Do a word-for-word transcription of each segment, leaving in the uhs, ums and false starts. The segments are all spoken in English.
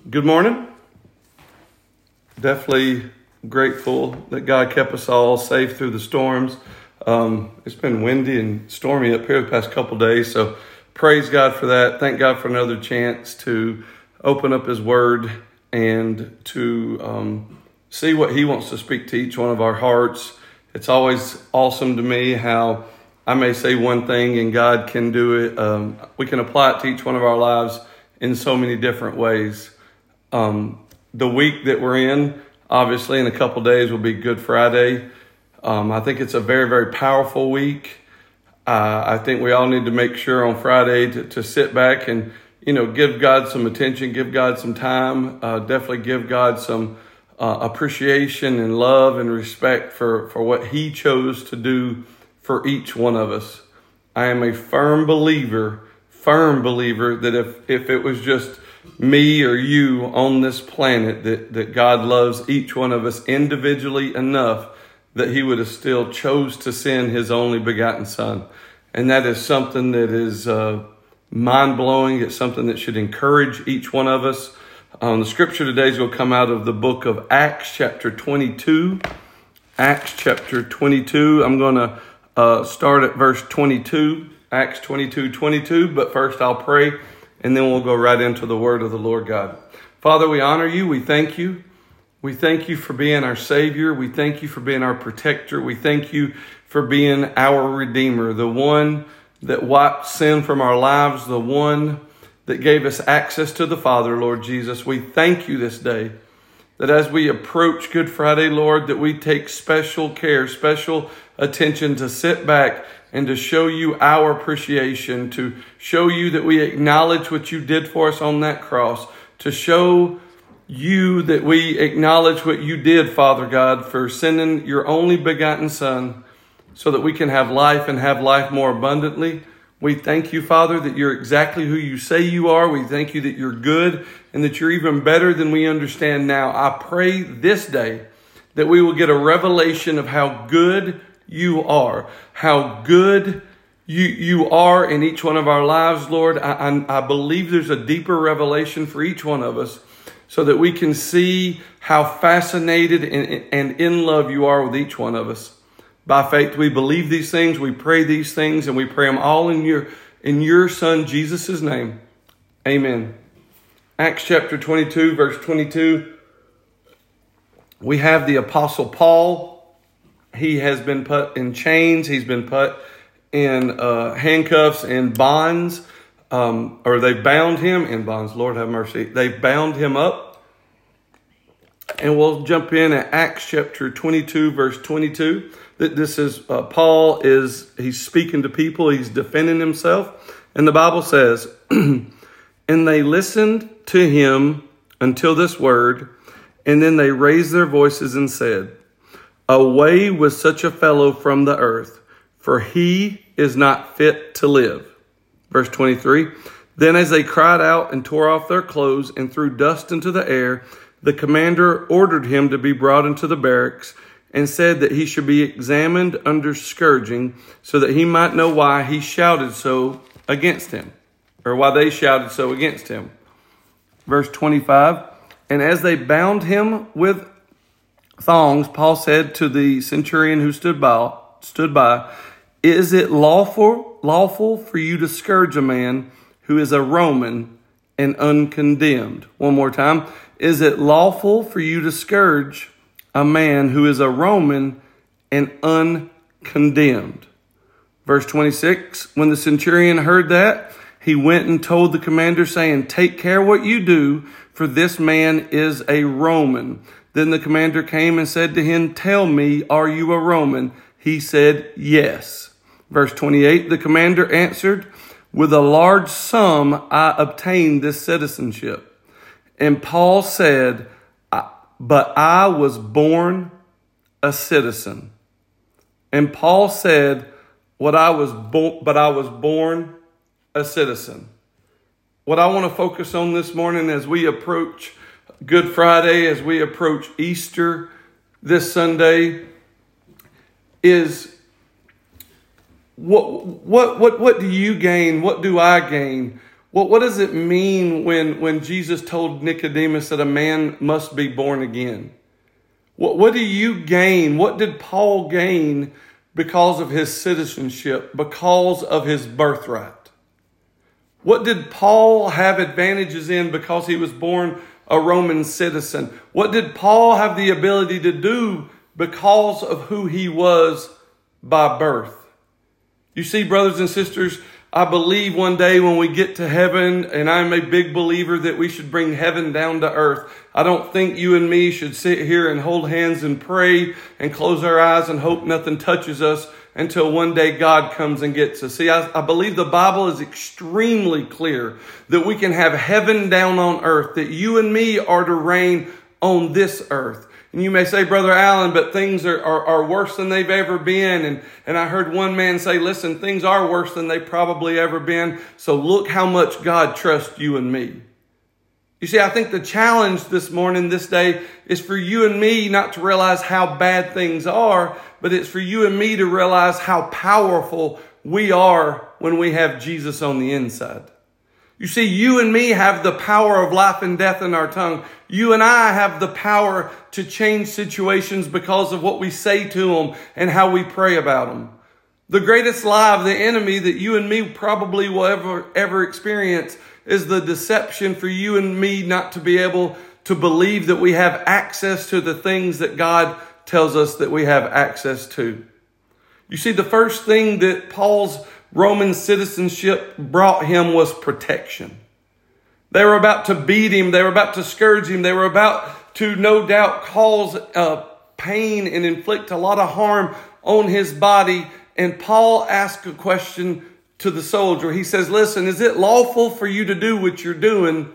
Good morning. Definitely grateful that God kept us all safe through the storms. Um, it's been windy and stormy up here the past couple days, so praise God for that. Thank God for another chance to open up His Word and to um, see what He wants to speak to each one of our hearts. It's always awesome to me how I may say one thing and God can do it. Um, we can apply it to each one of our lives in so many different ways. Um, the week that we're in, obviously in a couple days will be Good Friday. Um, I think it's a very, very powerful week. Uh, I think we all need to make sure on Friday to, to sit back and, you know, give God some attention, give God some time, uh, definitely give God some uh, appreciation and love and respect for, for what He chose to do for each one of us. I am a firm believer, firm believer that if, if it was just me or you on this planet, that, that God loves each one of us individually enough that He would have still chose to send His only begotten Son. And that is something that is uh, mind-blowing. It's something that should encourage each one of us. Um, the scripture today is going to come out of the book of Acts chapter twenty-two. Acts chapter twenty-two. I'm going to uh, start at verse twenty-two. Acts twenty-two, twenty-two. But first I'll pray, and then we'll go right into the word of the Lord God. Father, we honor you. We thank you. We thank you for being our Savior. We thank you for being our protector. We thank you for being our Redeemer, the one that wiped sin from our lives, the one that gave us access to the Father, Lord Jesus. We thank you this day that as we approach Good Friday, Lord, that we take special care, special attention to sit back and to show you our appreciation, to show you that we acknowledge what you did for us on that cross, to show you that we acknowledge what you did, Father God, for sending your only begotten Son so that we can have life and have life more abundantly. We thank you, Father, that you're exactly who you say you are. We thank you that you're good and that you're even better than we understand now. I pray this day that we will get a revelation of how good you are, how good you you are in each one of our lives, Lord. I, I, I believe there's a deeper revelation for each one of us so that we can see how fascinated and, and in love you are with each one of us. By faith, we believe these things, we pray these things, and we pray them all in your, in your Son, Jesus' name. Amen. Acts chapter twenty-two, verse twenty-two. We have the Apostle Paul. He has been put in chains. He's been put in uh, handcuffs and bonds. Um, or they bound him in bonds. Lord have mercy. They bound him up. And we'll jump in at Acts chapter twenty-two, verse twenty-two. That this is uh, Paul is he's speaking to people. He's defending himself. And the Bible says, and they listened to him until this word, and then they raised their voices and said, away with such a fellow from the earth, for he is not fit to live. Verse twenty-three, then as they cried out and tore off their clothes and threw dust into the air, the commander ordered him to be brought into the barracks and said that he should be examined under scourging so that he might know why he shouted so against him, or why they shouted so against him. Verse twenty-five, and as they bound him with thongs, Paul said to the centurion who stood by, stood by, is it lawful, lawful for you to scourge a man who is a Roman and uncondemned? One more time. Is it lawful for you to scourge a man who is a Roman and uncondemned? Verse twenty-six, when the centurion heard that, he went and told the commander, saying, take care what you do, for this man is a Roman. Then the commander came and said to him, tell me, are you a Roman? He said, yes. Verse twenty-eight, the commander answered, with a large sum I obtained this citizenship. And Paul said, but I was born a citizen. And Paul said, what I was bo- but I was born a citizen. What I want to focus on this morning as we approach Good Friday, as we approach Easter this Sunday, is what what what what do you gain? What do I gain What, what does it mean when, when Jesus told Nicodemus that a man must be born again? What, what do you gain? What did Paul gain because of his citizenship, because of his birthright? What did Paul have advantages in because he was born a Roman citizen? What did Paul have the ability to do because of who he was by birth? You see, brothers and sisters, I believe one day when we get to heaven, and I'm a big believer that we should bring heaven down to earth. I don't think you and me should sit here and hold hands and pray and close our eyes and hope nothing touches us until one day God comes and gets us. See, I, I believe the Bible is extremely clear that we can have heaven down on earth, that you and me are to reign on this earth. And you may say, Brother Allen, but things are, are, are worse than they've ever been. And, and I heard one man say, listen, things are worse than they've probably ever been. So look how much God trusts you and me. You see, I think the challenge this morning, this day, is for you and me not to realize how bad things are, but it's for you and me to realize how powerful we are when we have Jesus on the inside. You see, you and me have the power of life and death in our tongue. You and I have the power to change situations because of what we say to them and how we pray about them. The greatest lie of the enemy that you and me probably will ever, ever experience is the deception for you and me not to be able to believe that we have access to the things that God tells us that we have access to. You see, the first thing that Paul's Roman citizenship brought him was protection. They were about to beat him. They were about to scourge him. They were about to, no doubt, cause uh, pain and inflict a lot of harm on his body. And Paul asked a question to the soldier. He says, listen, is it lawful for you to do what you're doing,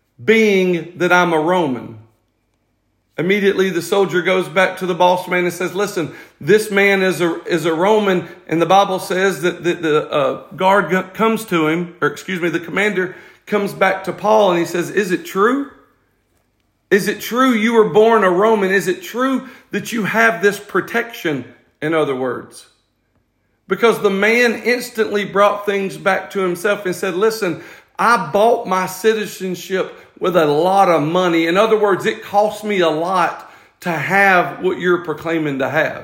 being that I'm a Roman? Immediately, the soldier goes back to the boss man and says, listen, this man is a is a Roman. And the Bible says that the, the uh, guard comes to him, or excuse me, the commander comes back to Paul and he says, is it true? Is it true you were born a Roman? Is it true that you have this protection, in other words? Because the man instantly brought things back to himself and said, listen, I bought my citizenship with a lot of money. In other words, it cost me a lot to have what you're proclaiming to have.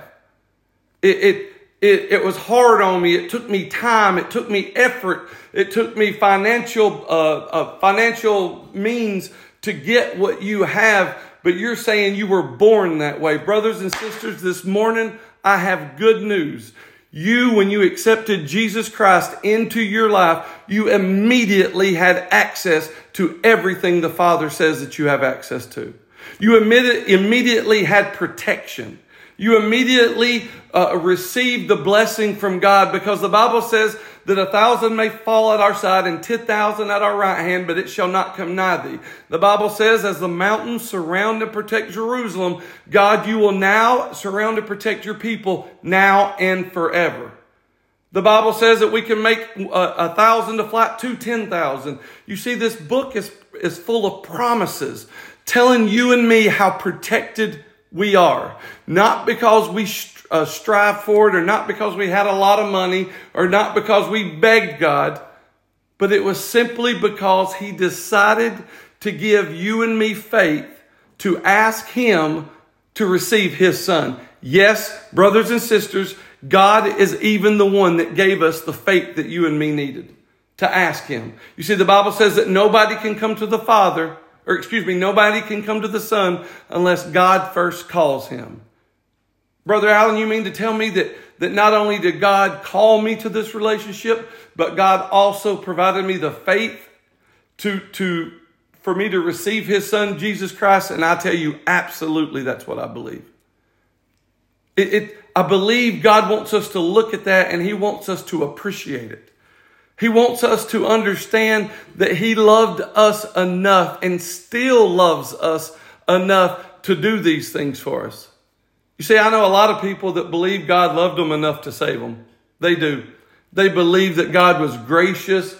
It, it, it, it was hard on me. It took me time. It took me effort. It took me financial, uh, uh, financial means to get what you have. But you're saying you were born that way. Brothers and sisters, this morning, I have good news. You, when you accepted Jesus Christ into your life, you immediately had access to everything the Father says that you have access to. You immediately had protection. You immediately uh, received the blessing from God, because the Bible says that a thousand may fall at our side and ten thousand at our right hand, but it shall not come nigh thee. The Bible says, as the mountains surround and protect Jerusalem, God, you will now surround and protect your people now and forever. The Bible says that we can make a, a thousand to fly to ten thousand. You see, this book is, is full of promises telling you and me how protected we are. Not because we uh, strive for it, or not because we had a lot of money, or not because we begged God, but it was simply because He decided to give you and me faith to ask Him to receive His Son. Yes, brothers and sisters, God is even the one that gave us the faith that you and me needed to ask Him. You see, the Bible says that nobody can come to the Father, or excuse me, nobody can come to the Son unless God first calls him. Brother Allen, you mean to tell me that, that not only did God call me to this relationship, but God also provided me the faith to, to, for me to receive His Son, Jesus Christ? And I tell you, absolutely, that's what I believe. It, it, I believe God wants us to look at that, and He wants us to appreciate it. He wants us to understand that He loved us enough and still loves us enough to do these things for us. You see, I know a lot of people that believe God loved them enough to save them. They do. They believe that God was gracious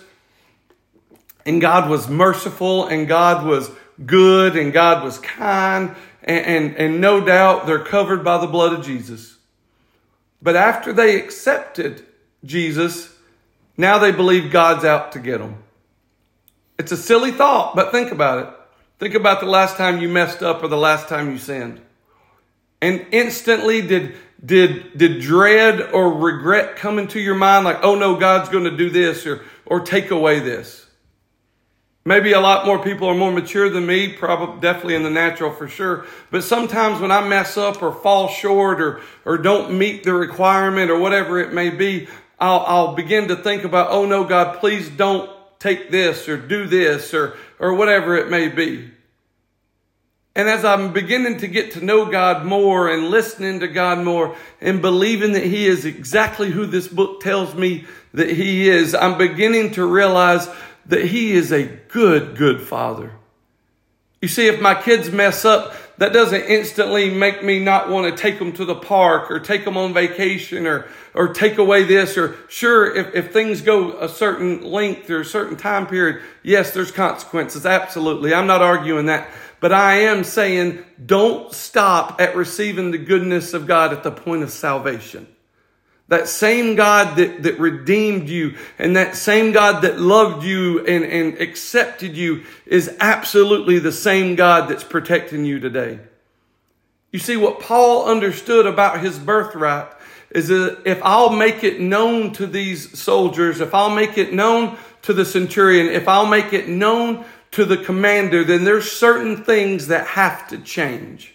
and God was merciful and God was good and God was kind. And, and, and no doubt they're covered by the blood of Jesus. But after they accepted Jesus, now they believe God's out to get them. It's a silly thought, but think about it. Think about the last time you messed up or the last time you sinned. And instantly did, did, did dread or regret come into your mind like, oh no, God's going to do this or, or take away this. Maybe a lot more people are more mature than me, probably definitely in the natural for sure. But sometimes when I mess up or fall short or, or don't meet the requirement or whatever it may be, I'll, I'll begin to think about, oh no, God, please don't take this or do this or, or whatever it may be. And as I'm beginning to get to know God more and listening to God more and believing that He is exactly who this book tells me that He is, I'm beginning to realize that He is a good, good Father. You see, if my kids mess up, that doesn't instantly make me not want to take them to the park or take them on vacation or, or take away this. Or sure, if, if things go a certain length or a certain time period, yes, there's consequences. Absolutely. I'm not arguing that. But I am saying don't stop at receiving the goodness of God at the point of salvation. That same God that, that redeemed you and that same God that loved you and, and accepted you is absolutely the same God that's protecting you today. You see, what Paul understood about his birthright is that if I'll make it known to these soldiers, if I'll make it known to the centurion, if I'll make it known to the commander, then there's certain things that have to change.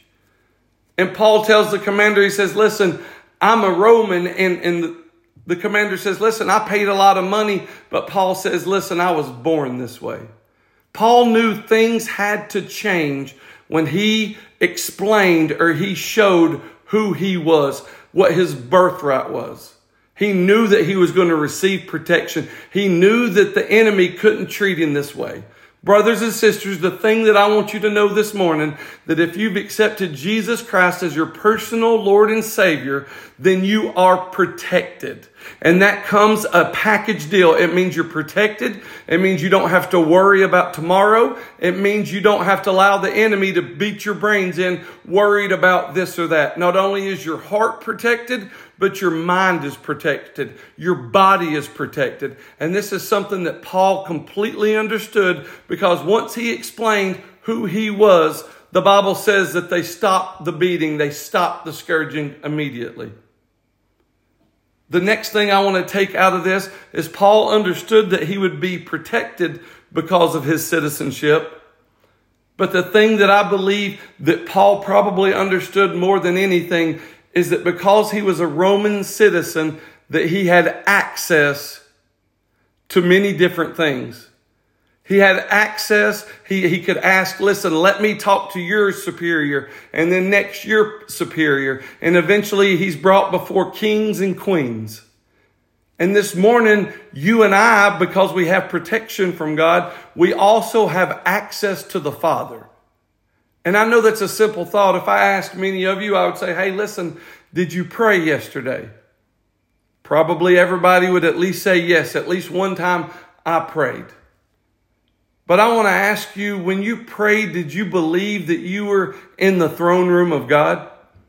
And Paul tells the commander, he says, listen, I'm a Roman, and, and the, the commander says, listen, I paid a lot of money, but Paul says, listen, I was born this way. Paul knew things had to change when he explained or he showed who he was, what his birthright was. He knew that he was going to receive protection. He knew that the enemy couldn't treat him this way. Brothers and sisters, the thing that I want you to know this morning, that if you've accepted Jesus Christ as your personal Lord and Savior, then you are protected. And that comes a package deal. It means you're protected. It means you don't have to worry about tomorrow. It means you don't have to allow the enemy to beat your brains in worried about this or that. Not only is your heart protected, but your mind is protected. Your body is protected. And this is something that Paul completely understood, because once he explained who he was, the Bible says that they stopped the beating. They stopped the scourging immediately. The next thing I want to take out of this is Paul understood that he would be protected because of his citizenship. But the thing that I believe that Paul probably understood more than anything is that because he was a Roman citizen, that he had access to many different things. He had access. He, he could ask, listen, let me talk to your superior, and then next your superior. And eventually he's brought before kings and queens. And this morning, you and I, because we have protection from God, we also have access to the Father. And I know that's a simple thought. If I asked many of you, I would say, hey, listen, did you pray yesterday? Probably everybody would at least say yes. At least one time I prayed. But I want to ask you, when you prayed, did you believe that you were in the throne room of God?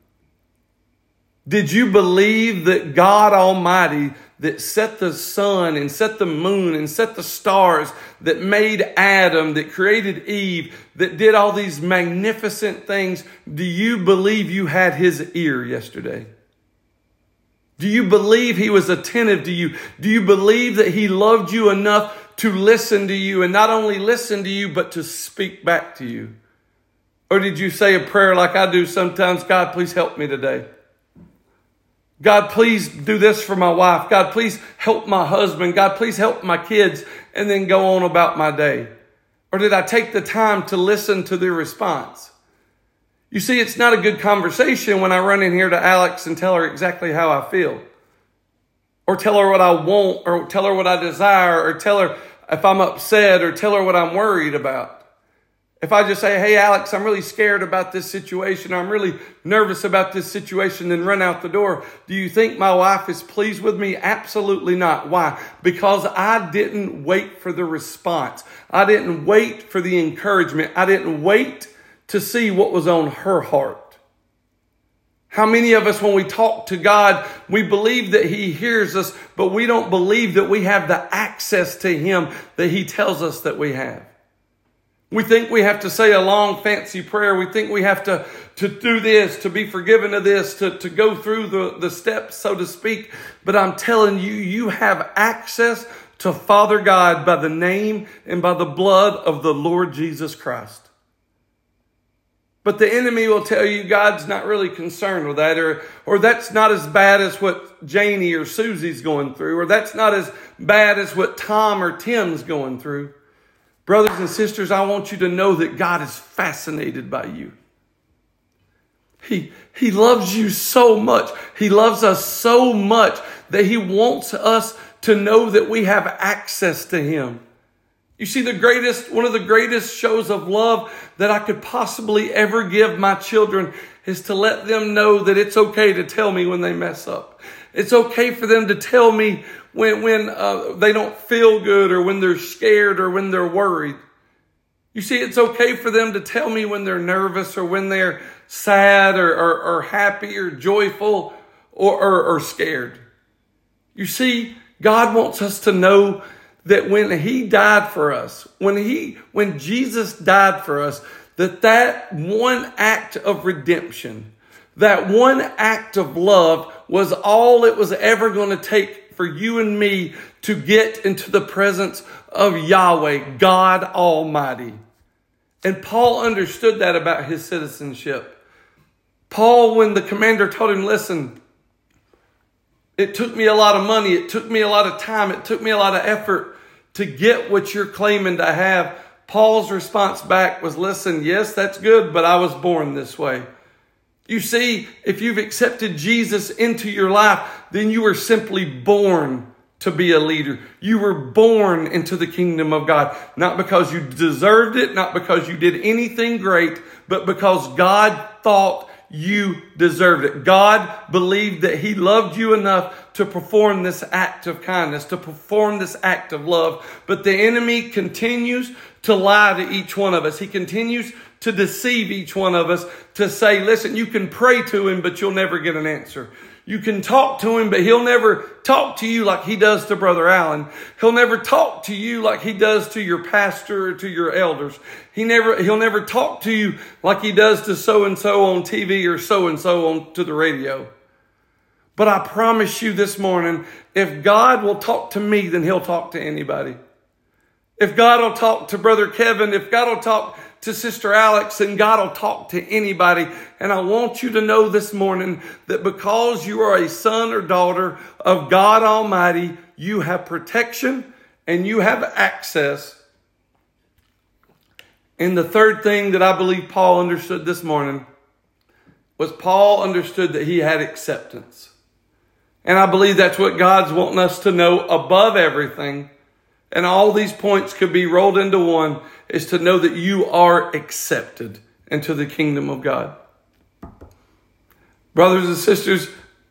Did you believe that God Almighty, that set the sun and set the moon and set the stars, that made Adam, that created Eve, that did all these magnificent things, do you believe you had His ear yesterday? Do you believe He was attentive to you? Do you believe that He loved you enough to listen to you, and not only listen to you, but to speak back to you? Or did you say a prayer like I do sometimes? God, please help me today. God, please do this for my wife. God, please help my husband. God, please help my kids, and then go on about my day. Or did I take the time to listen to their response? You see, it's not a good conversation when I run in here to Alex and tell her exactly how I feel, or tell her what I want, or tell her what I desire, or tell her if I'm upset, or tell her what I'm worried about. If I just say, hey, Alex, I'm really scared about this situation, or I'm really nervous about this situation, then run out the door, do you think my wife is pleased with me? Absolutely not. Why? Because I didn't wait for the response. I didn't wait for the encouragement. I didn't wait to see what was on her heart. How many of us, when we talk to God, we believe that He hears us, but we don't believe that we have the access to Him that He tells us that we have. We think we have to say a long, fancy prayer. We think we have to, to do this, to be forgiven of this, to, to go through the, the steps, so to speak. But I'm telling you, you have access to Father God by the name and by the blood of the Lord Jesus Christ. But the enemy will tell you God's not really concerned with that, or, or that's not as bad as what Janie or Susie's going through, or that's not as bad as what Tom or Tim's going through. Brothers and sisters, I want you to know that God is fascinated by you. He, he loves you so much. He loves us so much that He wants us to know that we have access to Him. You see, the greatest, one of the greatest shows of love that I could possibly ever give my children is to let them know that it's okay to tell me when they mess up. It's okay for them to tell me when, when uh, they don't feel good, or when they're scared, or when they're worried. You see, it's okay for them to tell me when they're nervous, or when they're sad, or, or, or happy, or joyful, or, or, or scared. You see, God wants us to know that when He died for us, when He, when Jesus died for us, that that one act of redemption, that one act of love was all it was ever going to take for you and me to get into the presence of Yahweh, God Almighty. And Paul understood that about his citizenship. Paul, when the commander told him, listen, it took me a lot of money, it took me a lot of time, it took me a lot of effort to get what you're claiming to have, Paul's response back was, listen, yes, that's good, but I was born this way. You see, if you've accepted Jesus into your life, then you were simply born to be a leader. You were born into the kingdom of God, not because you deserved it, not because you did anything great, but because God thought you deserved it. God believed that He loved you enough to perform this act of kindness, to perform this act of love. But the enemy continues to lie to each one of us. He continues to deceive each one of us, to say, listen, you can pray to Him, but you'll never get an answer. You can talk to Him, but He'll never talk to you like He does to Brother Allen. He'll never talk to you like He does to your pastor or to your elders. He never, He'll never talk to you like He does to so-and-so on T V or so-and-so on to the radio. But I promise you this morning, if God will talk to me, then He'll talk to anybody. If God will talk to Brother Kevin, if God will talk to Sister Alex, and God will talk to anybody. And I want you to know this morning that because you are a son or daughter of God Almighty, you have protection and you have access. And the third thing that I believe Paul understood this morning was Paul understood that he had acceptance. And I believe that's what God's wanting us to know above everything. And all these points could be rolled into one, is to know that you are accepted into the kingdom of God. Brothers and sisters,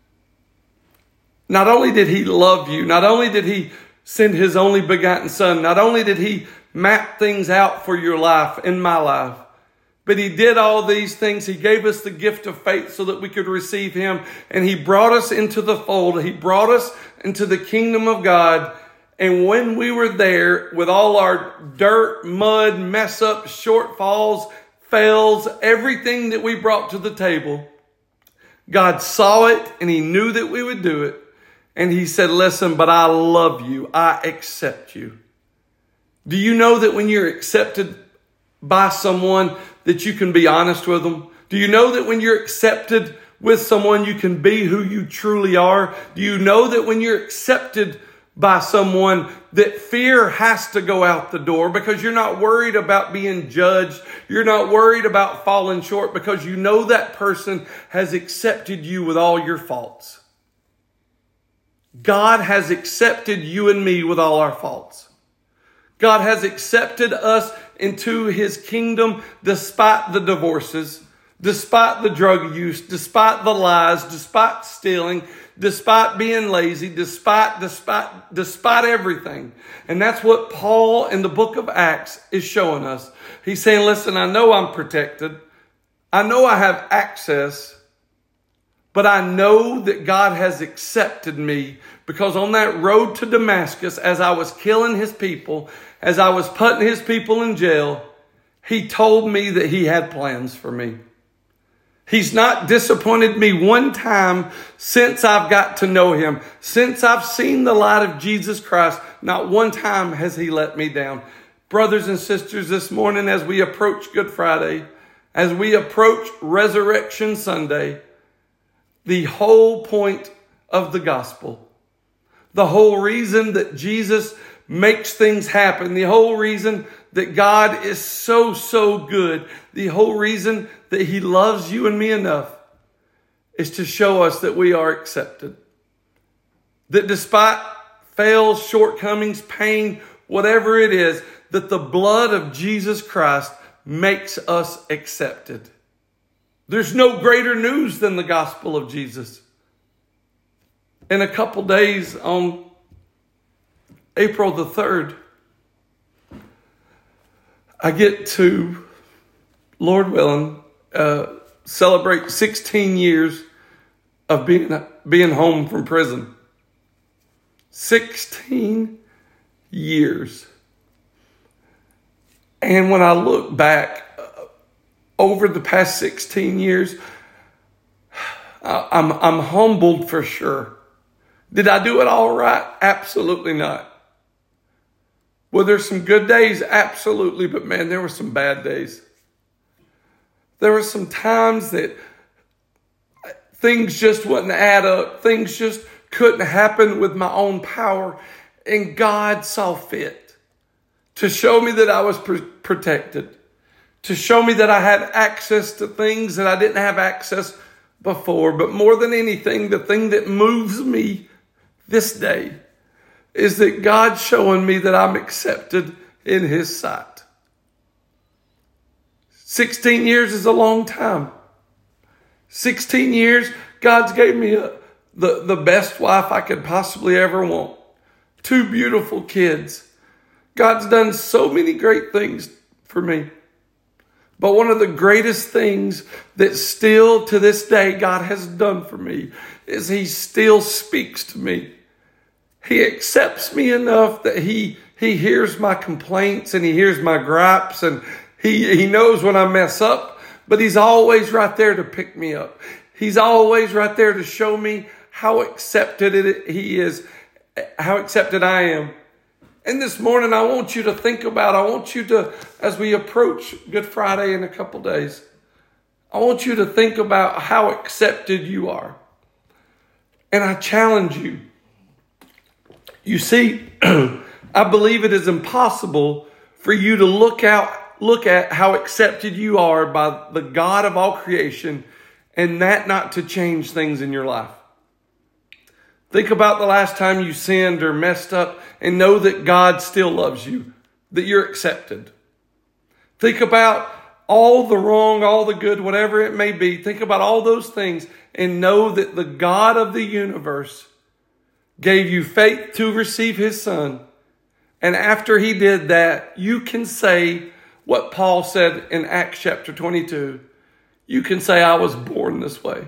not only did He love you, not only did He send His only begotten Son, not only did He map things out for your life and my life, but He did all these things. He gave us the gift of faith so that we could receive Him. And He brought us into the fold. He brought us into the kingdom of God. And when we were there with all our dirt, mud, mess ups, shortfalls, fails, everything that we brought to the table, God saw it and He knew that we would do it. And He said, listen, but I love you. I accept you. Do you know that when you're accepted by someone that you can be honest with them? Do you know that when you're accepted with someone you can be who you truly are? Do you know that when you're accepted by someone that fear has to go out the door because you're not worried about being judged. You're not worried about falling short because you know that person has accepted you with all your faults. God has accepted you and me with all our faults. God has accepted us into His kingdom despite the divorces, despite the drug use, despite the lies, despite stealing, despite being lazy, despite, despite, despite everything. And that's what Paul in the book of Acts is showing us. He's saying, listen, I know I'm protected. I know I have access, But I know that God has accepted me because on that road to Damascus, as I was killing his people, as I was putting his people in jail, he told me that he had plans for me. He's not disappointed me one time since I've got to know him. Since I've seen the light of Jesus Christ, not one time has he let me down. Brothers and sisters, this morning as we approach Good Friday, as we approach Resurrection Sunday, the whole point of the gospel, the whole reason that Jesus makes things happen, the whole reason that God is so, so good, the whole reason that he loves you and me enough is to show us that we are accepted. That despite fails, shortcomings, pain, whatever it is, that the blood of Jesus Christ makes us accepted. There's no greater news than the gospel of Jesus. In a couple days, on April the third, I get to, Lord willing, uh, celebrate sixteen years of being, being home from prison. sixteen years. And when I look back uh, over the past sixteen years, I, I'm, I'm humbled for sure. Did I do it all right? Absolutely not. Well, there's some good days, absolutely, but man, there were some bad days. There were some times that things just wouldn't add up. Things just couldn't happen with my own power. And God saw fit to show me that I was pr- protected, to show me that I had access to things that I didn't have access before. But more than anything, the thing that moves me this day is that God's showing me that I'm accepted in his sight. sixteen years is a long time. sixteen years, God's gave me a, the, the best wife I could possibly ever want. Two beautiful kids. God's done so many great things for me. But one of the greatest things that still to this day God has done for me is he still speaks to me. He accepts me enough that he, he hears my complaints and he hears my gripes and he, he knows when I mess up, but he's always right there to pick me up. He's always right there to show me how accepted it, he is, how accepted I am. And this morning, I want you to think about, I want you to, as we approach Good Friday in a couple days, I want you to think about how accepted you are. And I challenge you. You see, I believe it is impossible for you to look out, look at how accepted you are by the God of all creation and that not to change things in your life. Think about the last time you sinned or messed up and know that God still loves you, that you're accepted. Think about all the wrong, all the good, whatever it may be. Think about all those things and know that the God of the universe gave you faith to receive his son. And after he did that, you can say what Paul said in Acts chapter twenty-two. You can say, I was born this way.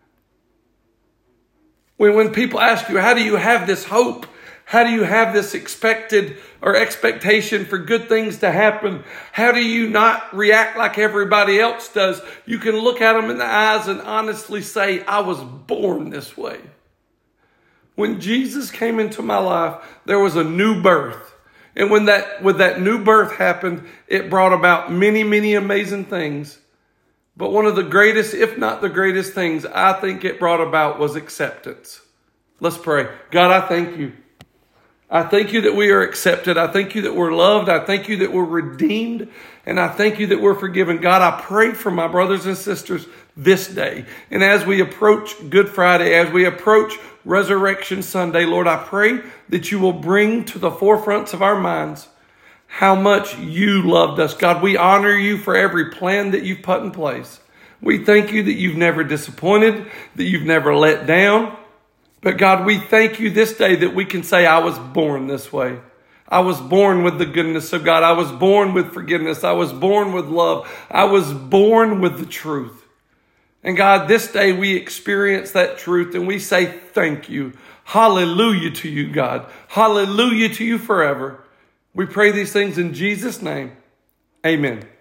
When, when people ask you, how do you have this hope? How do you have this expected or expectation for good things to happen? How do you not react like everybody else does? You can look at them in the eyes and honestly say, I was born this way. When Jesus came into my life, there was a new birth. And when that, when that new birth happened, it brought about many, many amazing things. But one of the greatest, if not the greatest things I think it brought about was acceptance. Let's pray. God, I thank you. I thank you that we are accepted. I thank you that we're loved. I thank you that we're redeemed. And I thank you that we're forgiven. God, I pray for my brothers and sisters this day. And as we approach Good Friday, as we approach Resurrection Sunday, Lord, I pray that you will bring to the forefronts of our minds how much you loved us. God, we honor you for every plan that you've put in place. We thank you that you've never disappointed, that you've never let down. But God, we thank you this day that we can say, I was born this way. I was born with the goodness of God. I was born with forgiveness. I was born with love. I was born with the truth. And God, this day we experience that truth and we say thank you. Hallelujah to you, God. Hallelujah to you forever. We pray these things in Jesus' name. Amen.